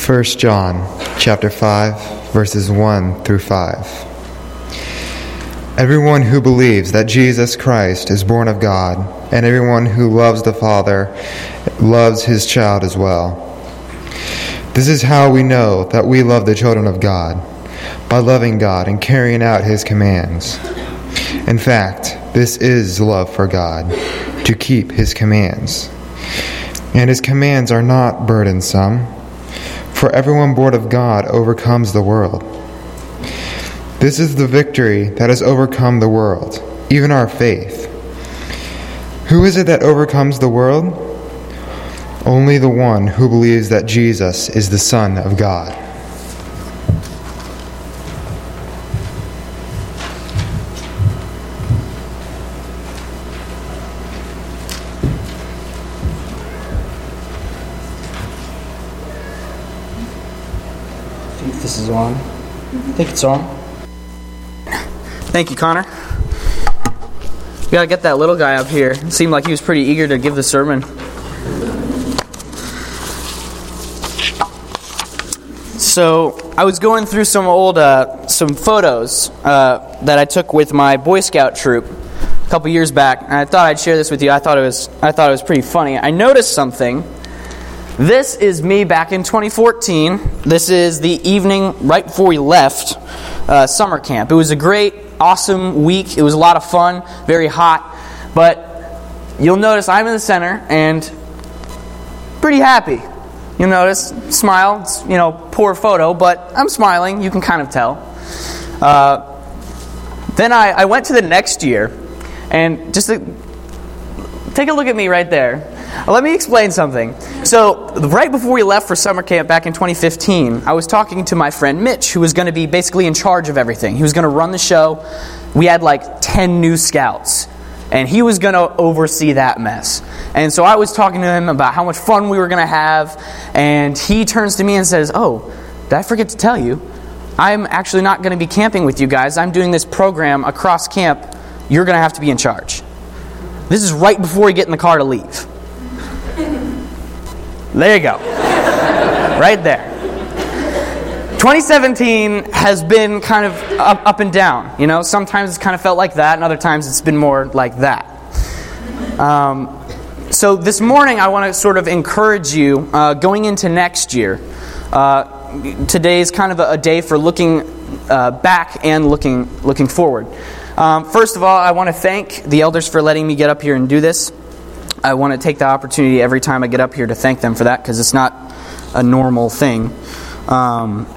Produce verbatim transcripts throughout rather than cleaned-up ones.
First John chapter five, verses one through five. Everyone who believes that Jesus Christ is born of God, and everyone who loves the Father loves his child as well. This is how we know that we love the children of God, by loving God and carrying out his commands. In fact, this is love for God, to keep his commands. And his commands are not burdensome, for everyone born of God overcomes the world. This is the victory that has overcome the world, even our faith. Who is it that overcomes the world? Only the one who believes that Jesus is the Son of God. I think this is on. I think it's on. Thank you, Connor. We gotta get that little guy up here. It seemed like he was pretty eager to give the sermon. So I was going through some old, uh, some photos uh, that I took with my Boy Scout troop a couple years back, and I thought I'd share this with you. I thought it was, I thought it was pretty funny. I noticed something. This is me back in twenty fourteen. This is the evening right before we left uh, summer camp. It was a great, awesome week. It was a lot of fun, very hot. But you'll notice I'm in the center and pretty happy. You'll notice, smile. It's, you know, poor photo, but I'm smiling. You can kind of tell. Uh, then I, I went to the next year, and just to, take a look at me right there. Let me explain something. So, right before we left for summer camp back in twenty fifteen, I was talking to my friend Mitch, who was going to be basically in charge of everything. He was going to run the show. We had like ten new scouts, and he was going to oversee that mess. And so I was talking to him about how much fun we were going to have, and he turns to me and says, "Oh, did I forget to tell you? I'm actually not going to be camping with you guys. I'm doing this program across camp. You're going to have to be in charge." This is right before we get in the car to leave. There you go. Right there. twenty seventeen has been kind of up, up and down. You know, sometimes it's kind of felt like that, and other times it's been more like that. Um, so this morning I want to sort of encourage you uh, going into next year. Uh, today's kind of a, a day for looking uh, back and looking looking forward. Um, first of all, I want to thank the elders for letting me get up here and do this. I want to take the opportunity every time I get up here to thank them for that, because it's not a normal thing. Um,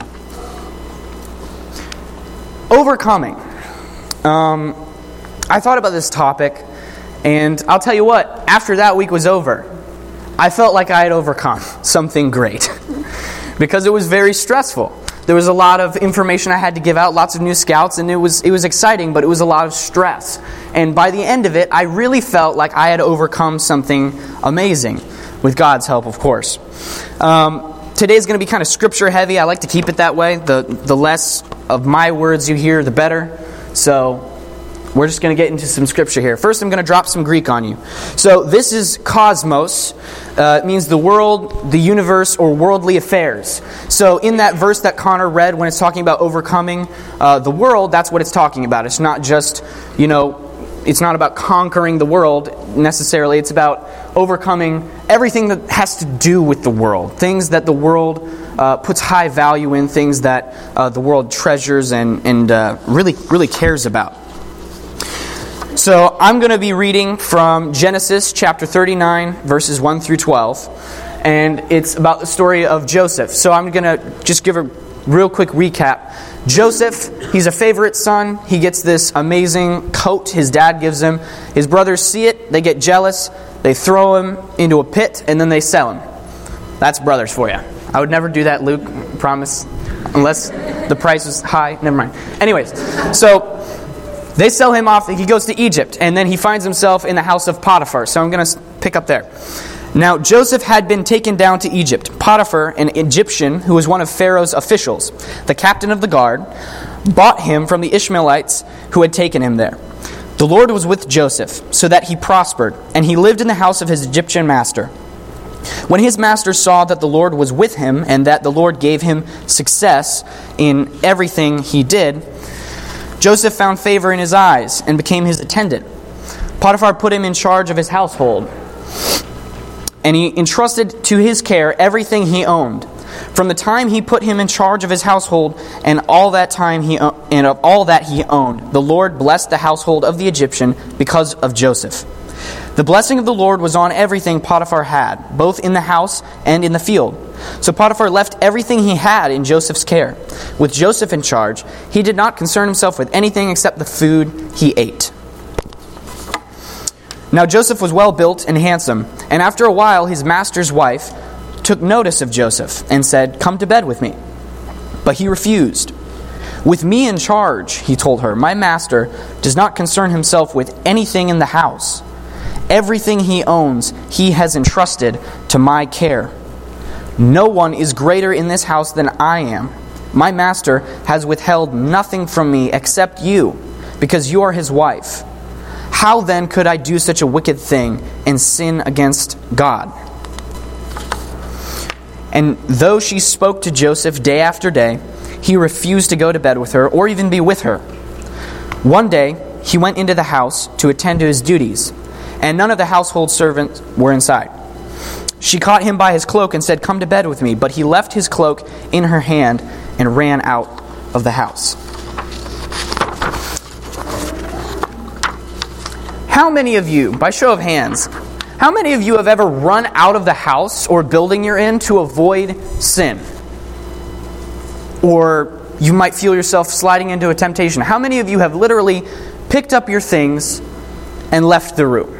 overcoming. Um, I thought about this topic, and I'll tell you what, after that week was over, I felt like I had overcome something great, because it was very stressful. There was a lot of information I had to give out, lots of new scouts, and it was it was exciting, but it was a lot of stress. And by the end of it, I really felt like I had overcome something amazing, with God's help, of course. Um, today's going to be kind of scripture heavy. I like to keep it that way. The the less of my words you hear, the better. So we're just going to get into some scripture here. First, I'm going to drop some Greek on you. So this is cosmos. Uh, it means the world, the universe, or worldly affairs. So in that verse that Connor read, when it's talking about overcoming uh, the world, that's what it's talking about. It's not just, you know, it's not about conquering the world necessarily. It's about overcoming everything that has to do with the world. Things that the world uh, puts high value in, things that uh, the world treasures and, and uh, really, really cares about. So I'm going to be reading from Genesis chapter thirty-nine, verses one through twelve. And it's about the story of Joseph. So I'm going to just give a real quick recap. Joseph, he's a favorite son. He gets this amazing coat his dad gives him. His brothers see it. They get jealous. They throw him into a pit, and then they sell him. That's brothers for you. I would never do that, Luke. Promise. Unless the price was high. Never mind. Anyways, so they sell him off. He goes to Egypt, and then he finds himself in the house of Potiphar. So I'm going to pick up there. Now, Joseph had been taken down to Egypt. Potiphar, an Egyptian who was one of Pharaoh's officials, the captain of the guard, bought him from the Ishmaelites who had taken him there. The Lord was with Joseph, so that he prospered, and he lived in the house of his Egyptian master. When his master saw that the Lord was with him and that the Lord gave him success in everything he did, Joseph found favor in his eyes and became his attendant. Potiphar put him in charge of his household, and he entrusted to his care everything he owned. From the time he put him in charge of his household and all that time he and of all that he owned, the Lord blessed the household of the Egyptian because of Joseph. The blessing of the Lord was on everything Potiphar had, both in the house and in the field. So Potiphar left everything he had in Joseph's care. With Joseph in charge, he did not concern himself with anything except the food he ate. Now Joseph was well built and handsome, and after a while his master's wife took notice of Joseph and said, "Come to bed with me." But he refused. "With me in charge," he told her, "my master does not concern himself with anything in the house. Everything he owns he has entrusted to my care. No one is greater in this house than I am. My master has withheld nothing from me except you, because you are his wife. How then could I do such a wicked thing and sin against God?" And though she spoke to Joseph day after day, he refused to go to bed with her or even be with her. One day he went into the house to attend to his duties, and none of the household servants were inside. She caught him by his cloak and said, "Come to bed with me." But he left his cloak in her hand and ran out of the house. How many of you, by show of hands, how many of you have ever run out of the house or building you're in to avoid sin? Or you might feel yourself sliding into a temptation. How many of you have literally picked up your things and left the room?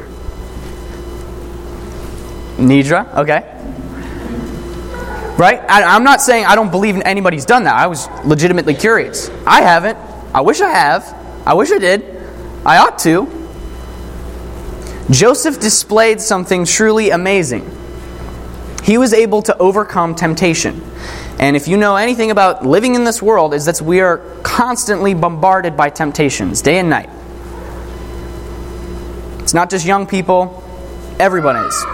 Nidra, okay. Right? I, I'm not saying I don't believe anybody's done that. I was legitimately curious. I haven't. I wish I have. I wish I did. I ought to. Joseph displayed something truly amazing. He was able to overcome temptation. And if you know anything about living in this world, is that we are constantly bombarded by temptations, day and night. It's not just young people, everyone is.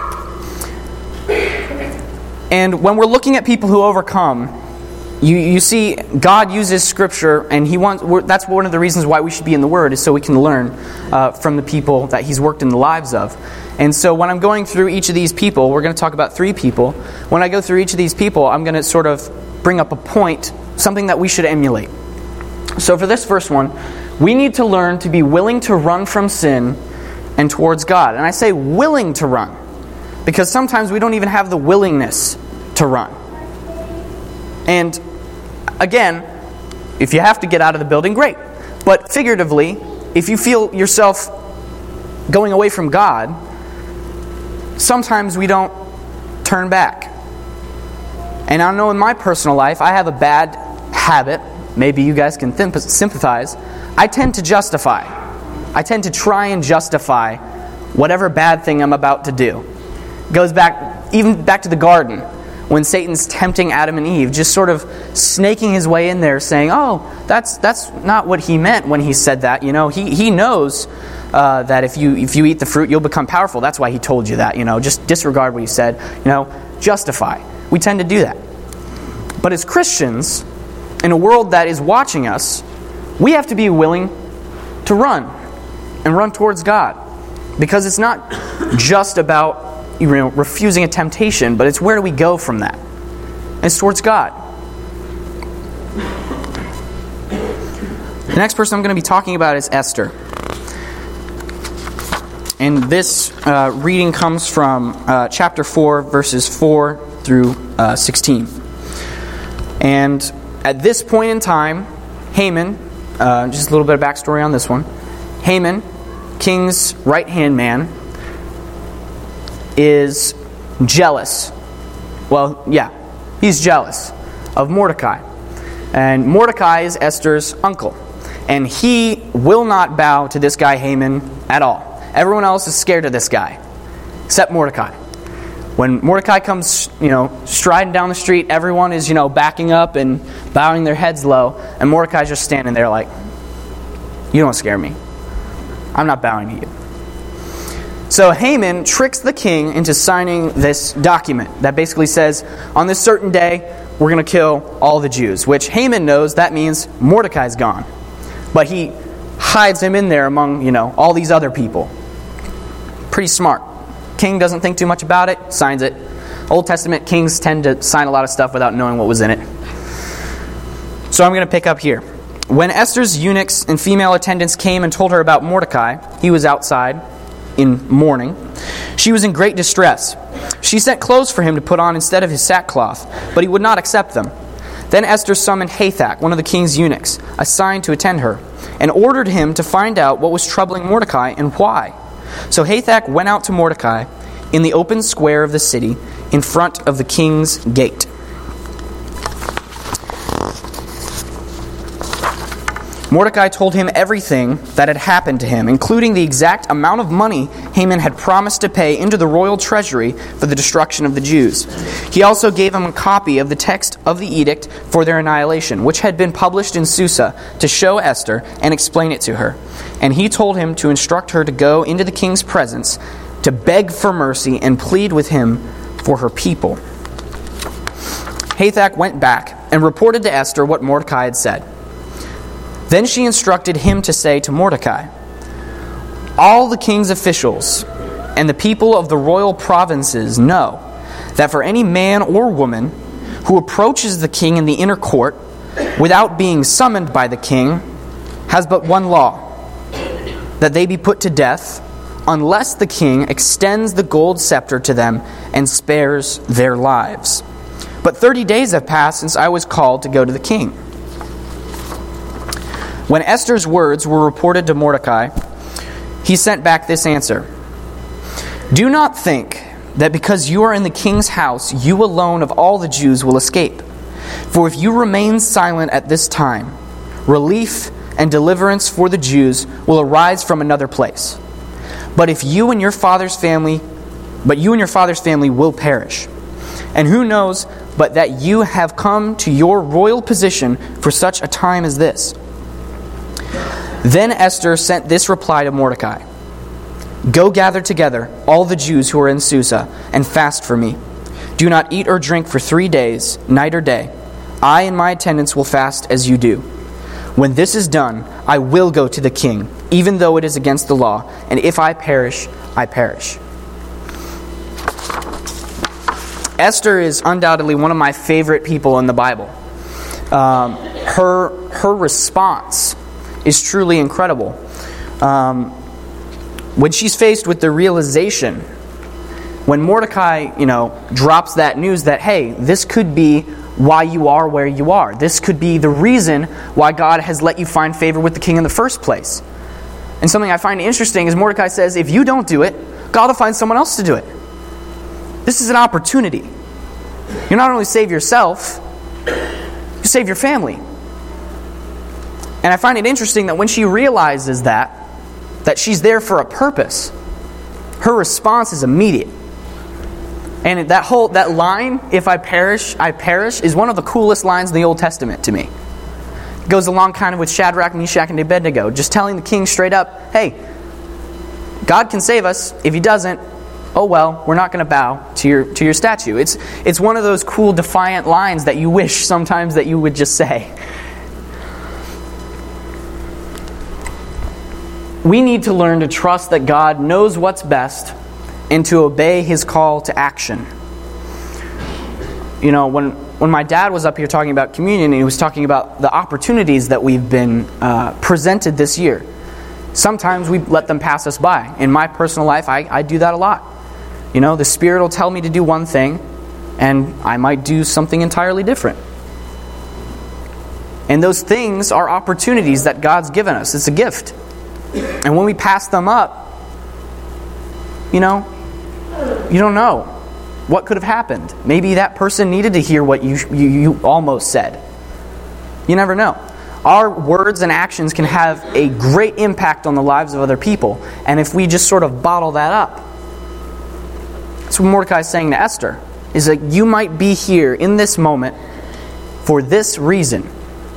And when we're looking at people who overcome, you, you see God uses Scripture, and He wants. We're, that's one of the reasons why we should be in the Word, is so we can learn uh, from the people that He's worked in the lives of. And so when I'm going through each of these people, we're going to talk about three people. When I go through each of these people, I'm going to sort of bring up a point, something that we should emulate. So for this first one, we need to learn to be willing to run from sin and towards God. And I say willing to run, because sometimes we don't even have the willingness to run. And again, if you have to get out of the building, great. But figuratively, if you feel yourself going away from God, sometimes we don't turn back. And I know in my personal life, I have a bad habit. Maybe you guys can th- sympathize. I tend to justify. I tend to try and justify whatever bad thing I'm about to do. It goes back, even back to the garden, when Satan's tempting Adam and Eve, just sort of snaking his way in there, saying, "Oh, that's that's not what he meant when he said that. You know, he he knows uh, that if you if you eat the fruit, you'll become powerful. That's why he told you that. You know, just disregard what he said. You know, justify." We tend to do that. But as Christians, in a world that is watching us, we have to be willing to run and run towards God, because it's not just about, you know, refusing a temptation, but it's where do we go from that? It's towards God. The next person I'm going to be talking about is Esther. And this uh, reading comes from uh, chapter four, verses four through uh, sixteen. And at this point in time, Haman, uh, just a little bit of backstory on this one. Haman, king's right-hand man, is jealous. Well, yeah, he's jealous of Mordecai. And Mordecai is Esther's uncle. And he will not bow to this guy Haman at all. Everyone else is scared of this guy, except Mordecai. When Mordecai comes, you know, striding down the street, everyone is, you know, backing up and bowing their heads low. And Mordecai's just standing there like, "You don't scare me. I'm not bowing to you." So Haman tricks the king into signing this document that basically says, on this certain day, we're going to kill all the Jews, which Haman knows that means Mordecai's gone. But he hides him in there among, you know, all these other people. Pretty smart. King doesn't think too much about it, signs it. Old Testament kings tend to sign a lot of stuff without knowing what was in it. So I'm going to pick up here. When Esther's eunuchs and female attendants came and told her about Mordecai, he was outside in mourning. She was in great distress. She sent clothes for him to put on instead of his sackcloth, but he would not accept them. Then Esther summoned Hathach, one of the king's eunuchs, assigned to attend her, and ordered him to find out what was troubling Mordecai and why. So Hathach went out to Mordecai in the open square of the city in front of the king's gate. Mordecai told him everything that had happened to him, including the exact amount of money Haman had promised to pay into the royal treasury for the destruction of the Jews. He also gave him a copy of the text of the edict for their annihilation, which had been published in Susa, to show Esther and explain it to her. And he told him to instruct her to go into the king's presence to beg for mercy and plead with him for her people. Hathach went back and reported to Esther what Mordecai had said. Then she instructed him to say to Mordecai, "All the king's officials and the people of the royal provinces know that for any man or woman who approaches the king in the inner court without being summoned by the king has but one law, that they be put to death unless the king extends the gold scepter to them and spares their lives. But thirty days have passed since I was called to go to the king." When Esther's words were reported to Mordecai, he sent back this answer: "Do not think that because you are in the king's house, you alone of all the Jews will escape. For if you remain silent at this time, relief and deliverance for the Jews will arise from another place. But if you and your father's family, but you and your father's family will perish. And who knows but that you have come to your royal position for such a time as this?" Then Esther sent this reply to Mordecai: "Go gather together all the Jews who are in Susa and fast for me. Do not eat or drink for three days, night or day. I and my attendants will fast as you do. When this is done, I will go to the king, even though it is against the law, and if I perish, I perish." Esther is undoubtedly one of my favorite people in the Bible. Um, her her response is truly incredible. Um, when she's faced with the realization, when Mordecai, you know, drops that news that, hey, this could be why you are where you are. This could be the reason why God has let you find favor with the king in the first place. And something I find interesting is Mordecai says, if you don't do it, God will find someone else to do it. This is an opportunity. You not only save yourself, you save your family. And I find it interesting that when she realizes that, that she's there for a purpose, her response is immediate. And that whole that line, "If I perish, I perish," is one of the coolest lines in the Old Testament to me. It goes along kind of with Shadrach, Meshach, and Abednego, just telling the king straight up, hey, God can save us. If he doesn't, oh well, we're not going to bow to your to your statue. It's it's one of those cool, defiant lines that you wish sometimes that you would just say. We need to learn to trust that God knows what's best and to obey his call to action. You know, when when my dad was up here talking about communion, and he was talking about the opportunities that we've been uh, presented this year, sometimes we let them pass us by. In my personal life, I, I do that a lot. You know, the Spirit will tell me to do one thing, and I might do something entirely different. And those things are opportunities that God's given us. It's a gift. And when we pass them up, you know, you don't know what could have happened. Maybe that person needed to hear what you, you you almost said. You never know. Our words and actions can have a great impact on the lives of other people. And if we just sort of bottle that up, that's what Mordecai is saying to Esther, is that you might be here in this moment for this reason.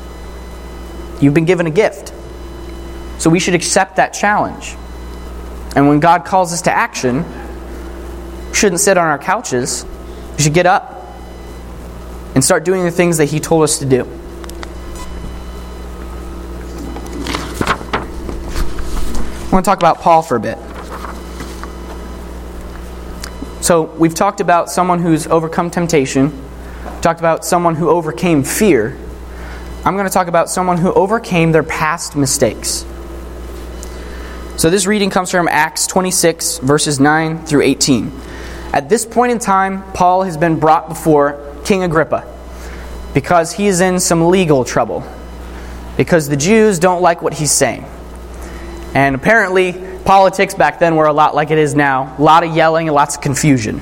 You've been given a gift. So we should accept that challenge. And when God calls us to action, we shouldn't sit on our couches. We should get up and start doing the things that He told us to do. I want to talk about Paul for a bit. So we've talked about someone who's overcome temptation. Talked about someone who overcame fear. I'm going to talk about someone who overcame their past mistakes. So this reading comes from Acts twenty-six, verses nine through eighteen. At this point in time, Paul has been brought before King Agrippa because he is in some legal trouble. Because the Jews don't like what he's saying. And apparently, politics back then were a lot like it is now. A lot of yelling and lots of confusion.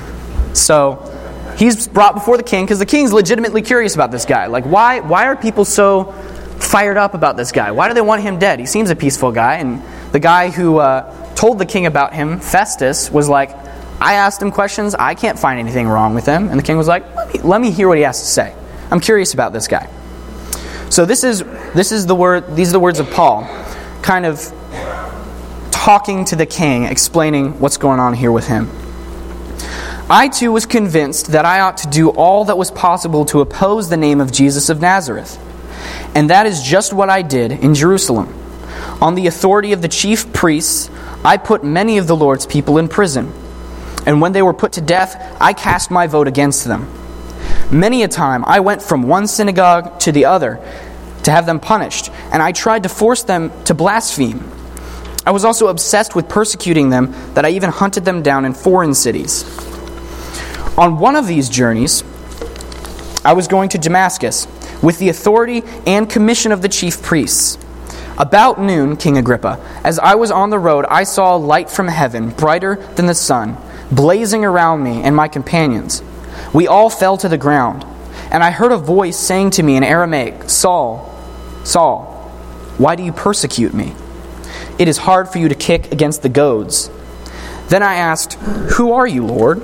So he's brought before the king because the king's legitimately curious about this guy. Like, why, why are people so fired up about this guy? Why do they want him dead? He seems a peaceful guy. And the guy who uh, told the king about him, Festus, was like, I asked him questions. I can't find anything wrong with him. And the king was like, let me, let me hear what he has to say. I'm curious about this guy. So this is this is the word. These are the words of Paul, kind of talking to the king, explaining what's going on here with him. I too was convinced that I ought to do all that was possible to oppose the name of Jesus of Nazareth. And that is just what I did in Jerusalem. On the authority of the chief priests, I put many of the Lord's people in prison. And when they were put to death, I cast my vote against them. Many a time I went from one synagogue to the other to have them punished, and I tried to force them to blaspheme. I was also obsessed with persecuting them that I even hunted them down in foreign cities. On one of these journeys, I was going to Damascus with the authority and commission of the chief priests. About noon, King Agrippa, as I was on the road, I saw a light from heaven, brighter than the sun, blazing around me and my companions. We all fell to the ground, and I heard a voice saying to me in Aramaic, Saul, Saul, why do you persecute me? It is hard for you to kick against the goads. Then I asked, Who are you, Lord?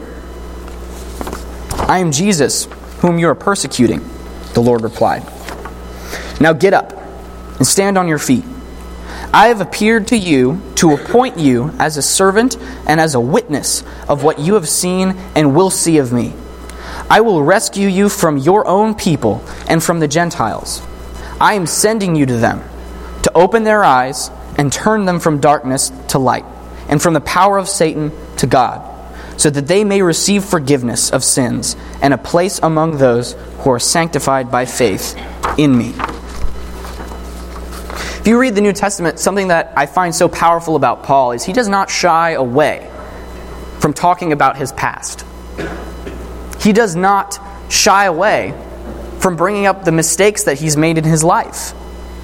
I am Jesus, whom you are persecuting, the Lord replied. Now get up and stand on your feet. I have appeared to you to appoint you as a servant and as a witness of what you have seen and will see of me. I will rescue you from your own people and from the Gentiles. I am sending you to them to open their eyes and turn them from darkness to light and from the power of Satan to God, so that they may receive forgiveness of sins and a place among those who are sanctified by faith in me. If you read the New Testament, something that I find so powerful about Paul is he does not shy away from talking about his past. He does not shy away from bringing up the mistakes that he's made in his life.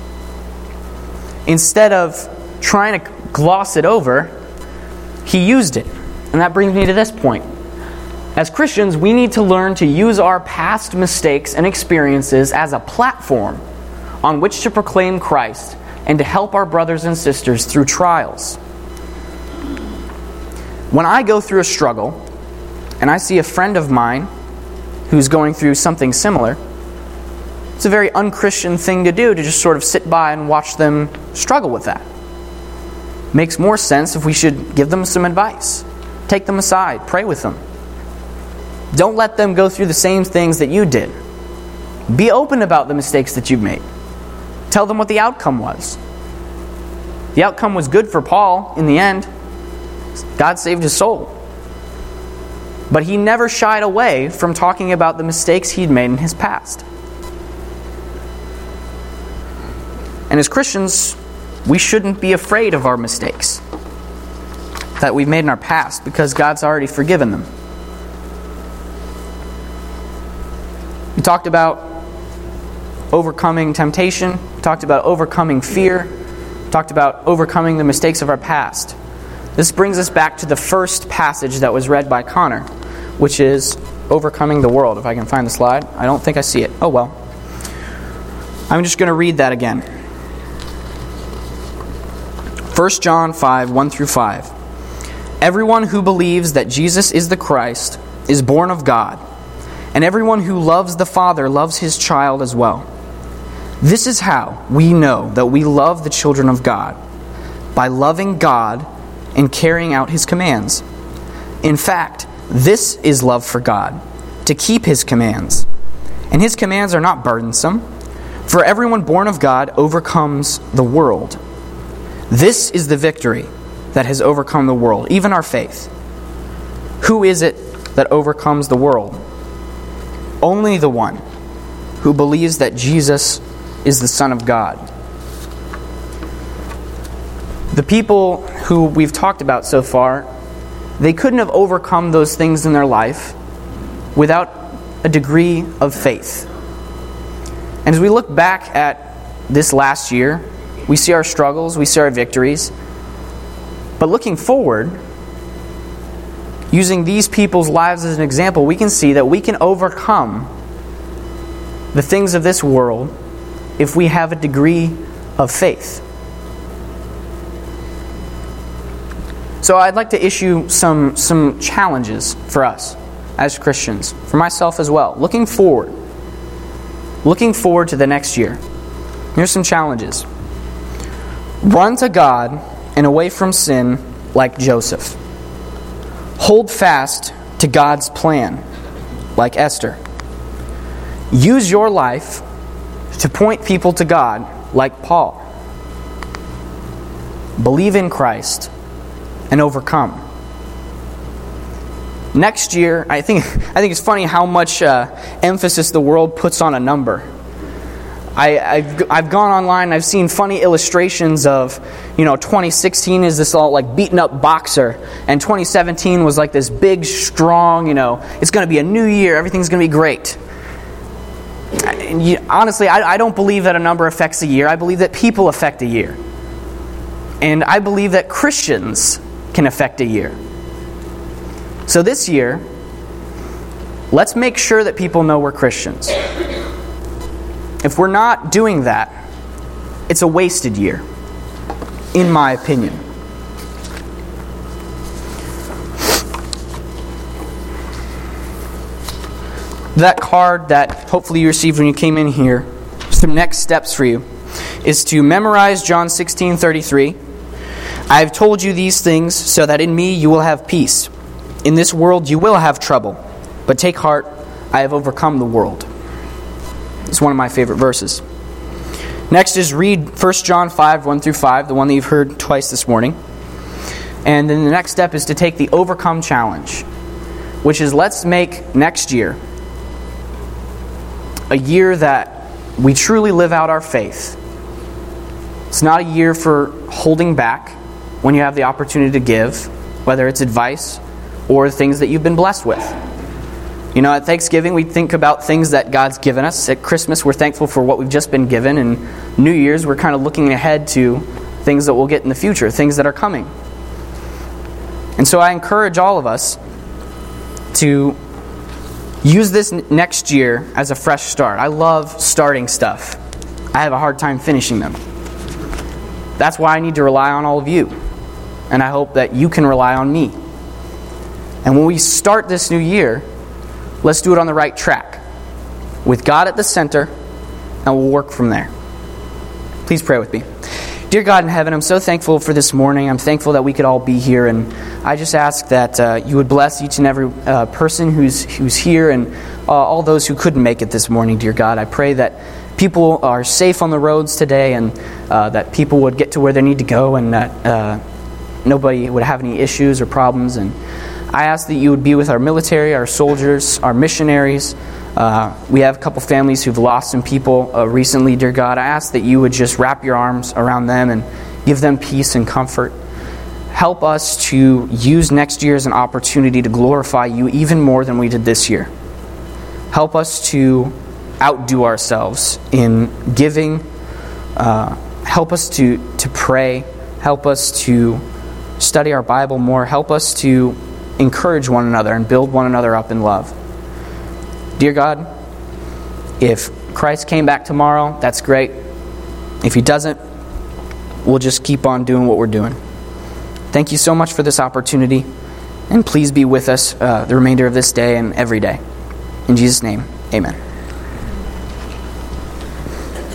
Instead of trying to gloss it over, he used it. And that brings me to this point. As Christians, we need to learn to use our past mistakes and experiences as a platform on which to proclaim Christ and to help our brothers and sisters through trials. When I go through a struggle, and I see a friend of mine who's going through something similar, it's a very un-Christian thing to do to just sort of sit by and watch them struggle with that. Makes more sense if we should give them some advice. Take them aside, pray with them. Don't let them go through the same things that you did. Be open about the mistakes that you've made. Tell them what the outcome was. The outcome was good for Paul in the end. God saved his soul. But he never shied away from talking about the mistakes he'd made in his past. And as Christians, we shouldn't be afraid of our mistakes that we've made in our past because God's already forgiven them. We talked about overcoming temptation. We talked about overcoming fear. We talked about overcoming the mistakes of our past. This brings us back to the first passage that was read by Connor, which is overcoming the world. If I can find the slide. I don't think I see it. Oh well. I'm just going to read that again. First John five, one through five. Everyone who believes that Jesus is the Christ is born of God, and everyone who loves the Father loves his child as well. This is how we know that we love the children of God, by loving God in carrying out His commands. In fact, this is love for God, to keep His commands. And His commands are not burdensome, for everyone born of God overcomes the world. This is the victory that has overcome the world, even our faith. Who is it that overcomes the world? Only the one who believes that Jesus is the Son of God. The people who we've talked about so far, they couldn't have overcome those things in their life without a degree of faith. And as we look back at this last year, we see our struggles, we see our victories. But looking forward, using these people's lives as an example, we can see that we can overcome the things of this world if we have a degree of faith. So I'd like to issue some, some challenges for us as Christians, for myself as well. Looking forward. Looking forward to the next year. Here's some challenges. Run to God and away from sin like Joseph. Hold fast to God's plan like Esther. Use your life to point people to God like Paul. Believe in Christ and overcome. Next year, I think I think it's funny how much uh, emphasis the world puts on a number. I, I've, I've gone online and I've seen funny illustrations of, you know, twenty sixteen is this all like beaten up boxer, and twenty seventeen was like this big, strong, you know, it's going to be a new year, everything's going to be great. And you, honestly, I, I don't believe that a number affects a year. I believe that people affect a year. And I believe that Christians can affect a year. So this year, let's make sure that people know we're Christians. If we're not doing that, it's a wasted year, in my opinion. That card that hopefully you received when you came in here, some next steps for you, is to memorize John sixteen thirty-three. I have told you these things so that in me you will have peace. In this world you will have trouble, but take heart, I have overcome the world. It's one of my favorite verses. Next is read First John five, one through five, the one that you've heard twice this morning. And then the next step is to take the Overcome Challenge, which is let's make next year a year that we truly live out our faith. It's not a year for holding back when you have the opportunity to give, whether it's advice or things that you've been blessed with. You know, at Thanksgiving, we think about things that God's given us. At Christmas, we're thankful for what we've just been given. And New Year's, we're kind of looking ahead to things that we'll get in the future, things that are coming. And so I encourage all of us to use this next year as a fresh start. I love starting stuff. I have a hard time finishing them. That's why I need to rely on all of you. And I hope that you can rely on me. And when we start this new year, let's do it on the right track, with God at the center, and we'll work from there. Please pray with me. Dear God in heaven, I'm so thankful for this morning. I'm thankful that we could all be here, and I just ask that uh, you would bless each and every uh, person who's who's here, and uh, all those who couldn't make it this morning, dear God. I pray that people are safe on the roads today, and uh, that people would get to where they need to go, and that uh, nobody would have any issues or problems. And I ask that you would be with our military, our soldiers, our missionaries. Uh, we have a couple families who've lost some people uh, recently, dear God. I ask that you would just wrap your arms around them and give them peace and comfort. Help us to use next year as an opportunity to glorify you even more than we did this year. Help us to outdo ourselves in giving. Uh, help us to, to pray. Help us to study our Bible more. Help us to encourage one another and build one another up in love. Dear God, if Christ came back tomorrow, that's great. If He doesn't, we'll just keep on doing what we're doing. Thank you so much for this opportunity, and please be with us uh, the remainder of this day and every day. In Jesus' name, amen.